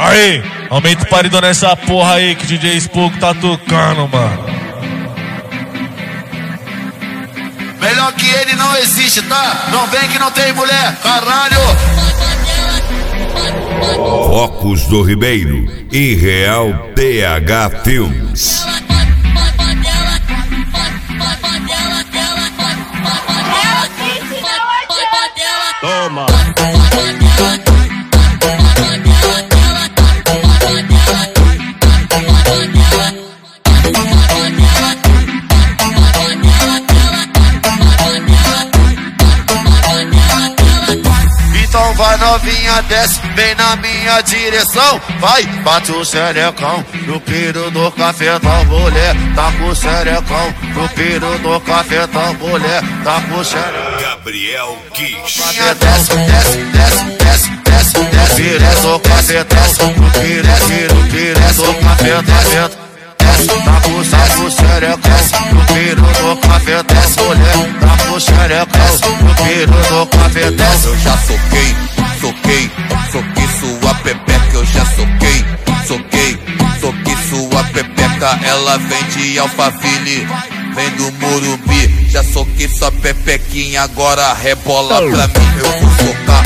Aí, aumenta o paredão nessa porra aí que o DJ Spook tá tocando, mano. Melhor que ele não existe, tá? Não vem que não tem mulher, caralho! Focos do Ribeiro e Real TH Filmes. Toma! Então vai novinha, desce, vem na minha direção. Vai, bate o xerecão no piro do cafetão. Mulher, tá com o xerecão no piro do cafetão. Mulher, tá com o xerecão. Gabriel Kish. Desce, desce, desce, desce, desce, desce. Pires do cafetão, no pires do cafetão. Tá com o xerecão no piro do cafetão. Mulher, tá com o xerecão no piro do cafetão. Eu já soquei sua pepeca. Eu já soquei sua pepeca. Ela vem de Alphaville, vem do Morumbi. Já soquei sua pepequinha, agora rebola pra mim. Eu vou socar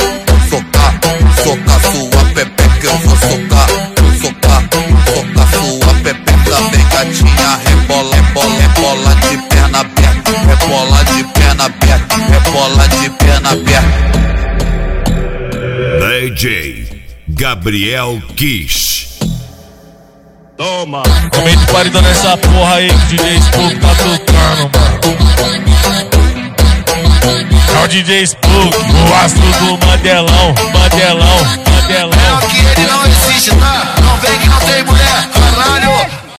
sua pepeca. Eu vou socar sua pepeca. Vem gatinha, rebola de perna aberta. Rebola de perna aberta, rebola de perna aberta. DJ Gabriel Kish. Toma! Aumenta o paredão nessa porra aí que o DJ Spook tá tocando, mano. É o DJ Spook, o astro do Mandelão. Melhor que ele não existe, tá?